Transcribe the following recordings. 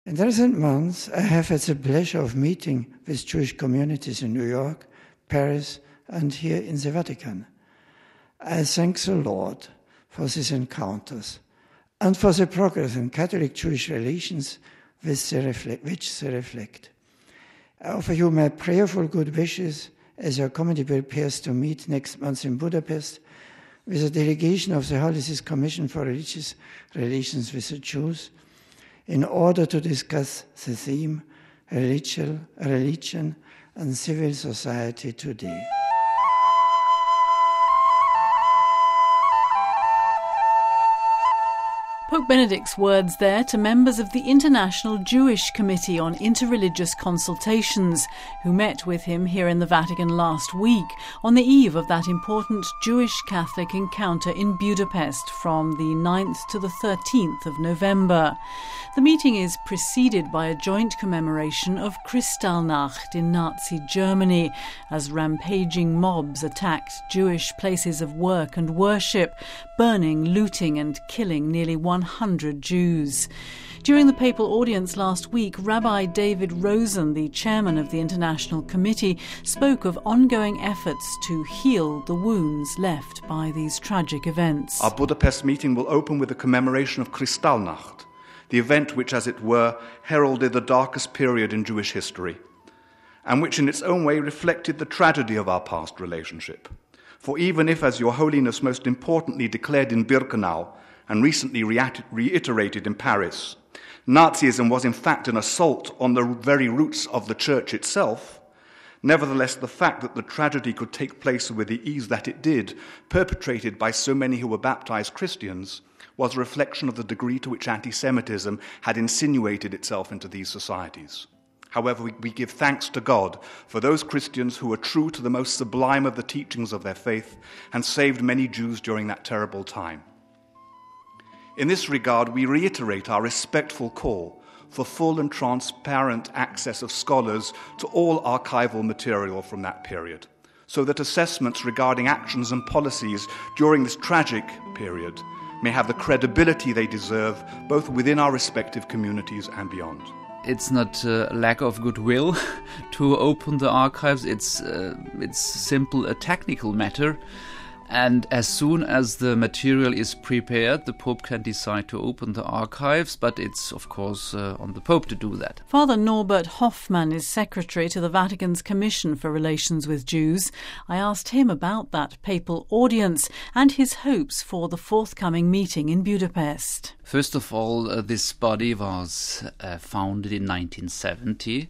In recent months, I have had the pleasure of meeting with Jewish communities in New York, Paris, and here in the Vatican. I thank the Lord for these encounters and for the progress in Catholic-Jewish relations which they reflect. I offer you my prayerful good wishes as your committee prepares to meet next month in Budapest with a delegation of the Holy See Commission for Religious Relations with the Jews in order to discuss the theme religion and civil society today. Pope Benedict's words there to members of the International Jewish Committee on Interreligious Consultations, who met with him here in the Vatican last week on the eve of that important Jewish-Catholic encounter in Budapest from the 9th to the 13th of November. The meeting is preceded by a joint commemoration of Kristallnacht in Nazi Germany, as rampaging mobs attacked Jewish places of work and worship, burning, looting and killing nearly 100 Jews. During the papal audience last week, Rabbi David Rosen, the chairman of the International Committee, spoke of ongoing efforts to heal the wounds left by these tragic events. Our Budapest meeting will open with a commemoration of Kristallnacht, the event which, as it were, heralded the darkest period in Jewish history, and which in its own way reflected the tragedy of our past relationship. For even if, as Your Holiness most importantly declared in Birkenau and recently reiterated in Paris, Nazism was in fact an assault on the very roots of the Church itself, nevertheless the fact that the tragedy could take place with the ease that it did, perpetrated by so many who were baptized Christians, was a reflection of the degree to which anti-Semitism had insinuated itself into these societies. However, we give thanks to God for those Christians who were true to the most sublime of the teachings of their faith and saved many Jews during that terrible time. In this regard, we reiterate our respectful call for full and transparent access of scholars to all archival material from that period, so that assessments regarding actions and policies during this tragic period may have the credibility they deserve, both within our respective communities and beyond. It's not a lack of goodwill to open the archives, it's simple a technical matter. And as soon as the material is prepared, the Pope can decide to open the archives, but it's, of course, on the Pope to do that. Father Norbert Hoffmann is secretary to the Vatican's Commission for Relations with Jews. I asked him about that papal audience and his hopes for the forthcoming meeting in Budapest. First of all, this body was founded in 1970.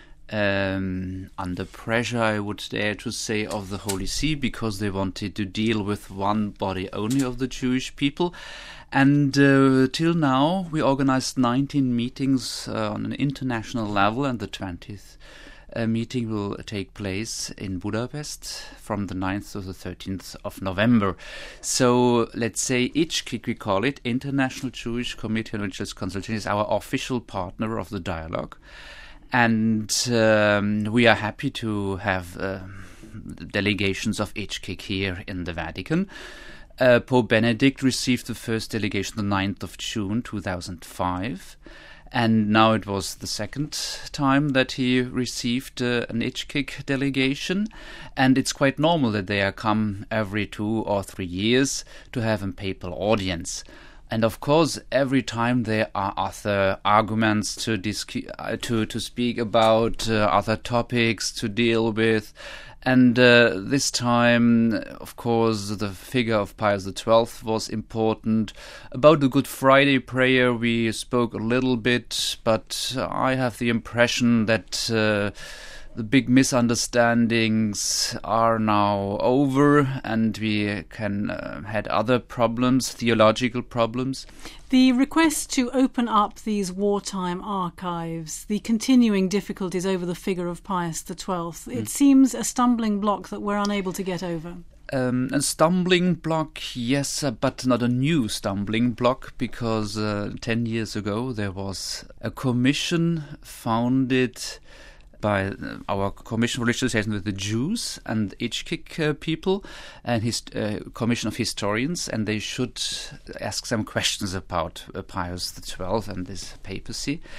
Under pressure, I would dare to say, of the Holy See, because they wanted to deal with one body only of the Jewish people. And till now, we organized 19 meetings on an international level, and the 20th meeting will take place in Budapest from the 9th to the 13th of November. So let's say IJCIC, we call it, International Jewish Committee on Religious Consultation, is our official partner of the dialogue. And we are happy to have delegations of IJCIC here in the Vatican. Pope Benedict received the first delegation the 9th of June 2005. And now it was the second time that he received an IJCIC delegation. And it's quite normal that they come every 2 or 3 years to have a papal audience. And of course, every time there are other arguments to speak about, other topics to deal with. And this time, of course, the figure of Pius XII was important. About the Good Friday prayer, we spoke a little bit, but I have the impression that the big misunderstandings are now over, and we can had other problems, theological problems. The request to open up these wartime archives, the continuing difficulties over the figure of Pius XII, it seems a stumbling block that we're unable to get over. A stumbling block, yes, but not a new stumbling block, because 10 years ago there was a commission founded by our Commission for Religious Relations with the Jews and IJCIC people and his commission of historians, and they should ask some questions about Pius XII and this papacy.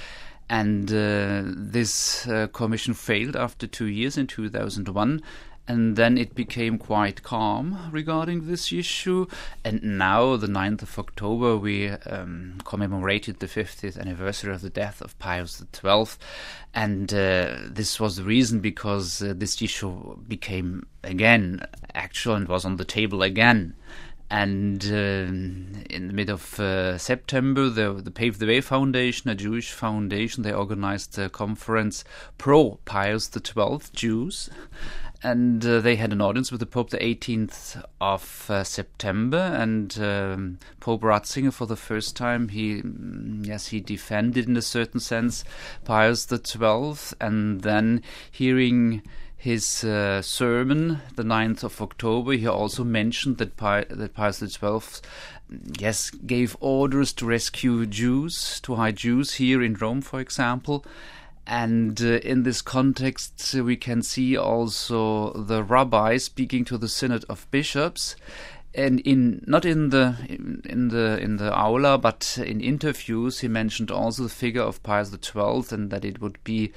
And this commission failed after 2 years in 2001. And then it became quite calm regarding this issue. And now, the 9th of October, we commemorated the 50th anniversary of the death of Pius XII. And this was the reason because this issue became again actual and was on the table again. And in the mid of September, the Pave the Way Foundation, a Jewish foundation, they organized a conference pro Pius XII Jews. And they had an audience with the Pope the 18th of September, and Pope Ratzinger, for the first time, he defended in a certain sense Pius XII, and then hearing his sermon, the 9th of October, he also mentioned that Pius XII, gave orders to rescue Jews, to hide Jews here in Rome, for example. And in this context, we can see also the rabbi speaking to the Synod of Bishops, and not in the aula, but in interviews, he mentioned also the figure of Pius XII, and that it would be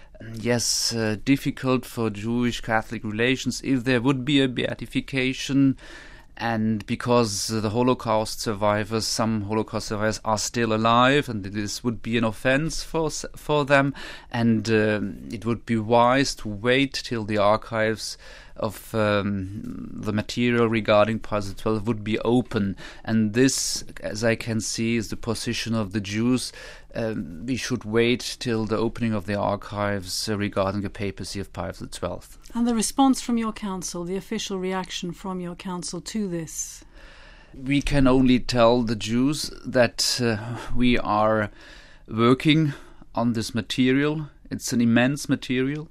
difficult for Jewish-Catholic relations if there would be a beatification. And because the Holocaust survivors, some Holocaust survivors are still alive, and this would be an offense for them, and it would be wise to wait till the archives of the material regarding Pius XII would be open. And this, as I can see, is the position of the Jews. We should wait till the opening of the archives regarding the papacy of Pius XII. And the response from your council, the official reaction from your council to this? We can only tell the Jews that we are working on this material. It's an immense material.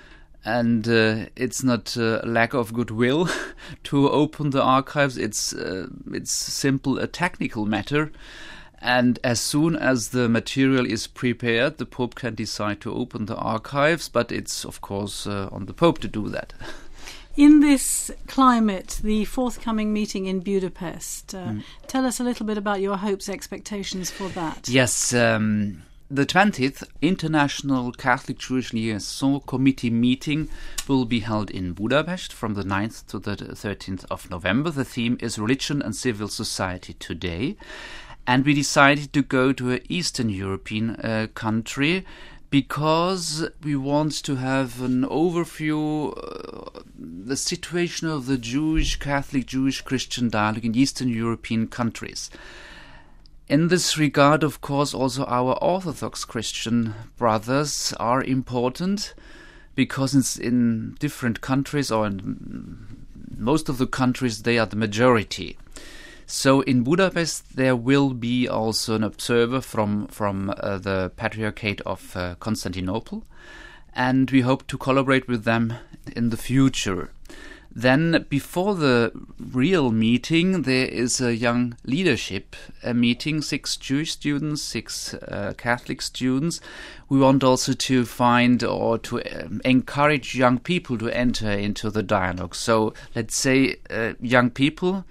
And it's not a lack of goodwill to open the archives. It's simple a technical matter. And as soon as the material is prepared, the Pope can decide to open the archives. But it's, of course, on the Pope to do that. In this climate, the forthcoming meeting in Budapest, tell us a little bit about your hopes, expectations for that. Yes, the 20th International Catholic Jewish Liaison Committee meeting will be held in Budapest from the 9th to the 13th of November. The theme is Religion and Civil Society Today. And we decided to go to an Eastern European country because we want to have an overview the situation of the Jewish, Catholic, Jewish, Christian dialogue in Eastern European countries. In this regard, of course, also our Orthodox Christian brothers are important because it's in different countries, or in most of the countries, they are the majority. So in Budapest, there will be also an observer from the Patriarchate of Constantinople, and we hope to collaborate with them in the future. Then, before the real meeting, there is a young leadership meeting, 6 Jewish students, 6 Catholic students. We want also to find or to encourage young people to enter into the dialogue. So, let's say young people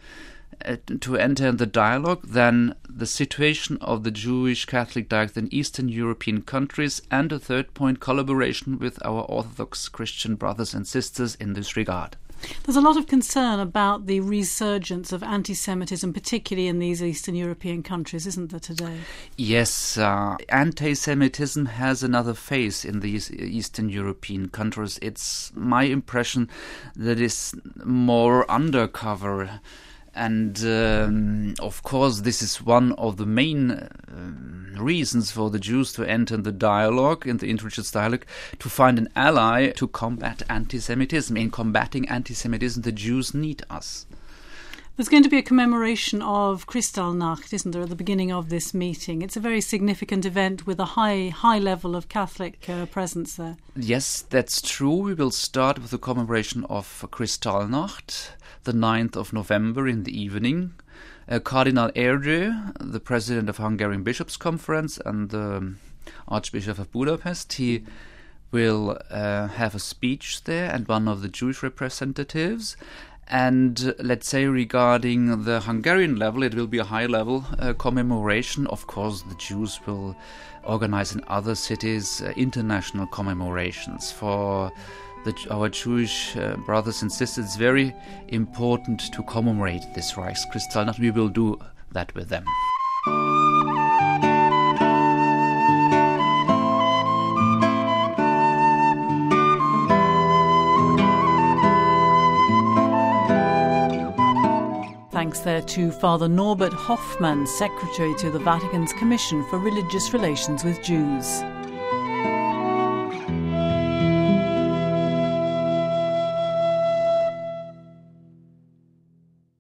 to enter in the dialogue, then the situation of the Jewish Catholic dialogue in Eastern European countries, and a third point, collaboration with our Orthodox Christian brothers and sisters in this regard. There's a lot of concern about the resurgence of anti-Semitism, particularly in these Eastern European countries, isn't there, today? Yes, anti-Semitism has another face in these Eastern European countries. It's my impression that it's more undercover. And, of course, this is one of the main reasons for the Jews to enter the dialogue, in the interreligious dialogue, to find an ally to combat anti-Semitism. In combating anti-Semitism, the Jews need us. There's going to be a commemoration of Kristallnacht, isn't there, at the beginning of this meeting? It's a very significant event with a high level of Catholic presence there. Yes, that's true. We will start with the commemoration of Kristallnacht, the 9th of November in the evening. Cardinal Erdő, the president of Hungarian Bishops' Conference and the Archbishop of Budapest, he will have a speech there, and one of the Jewish representatives. And let's say regarding the Hungarian level, it will be a high-level commemoration. Of course, the Jews will organize in other cities international commemorations. For our Jewish brothers and sisters, it's very important to commemorate this Reichskristallnacht. We will do that with them. Thanks there to Father Norbert Hoffmann, Secretary to the Vatican's Commission for Religious Relations with Jews.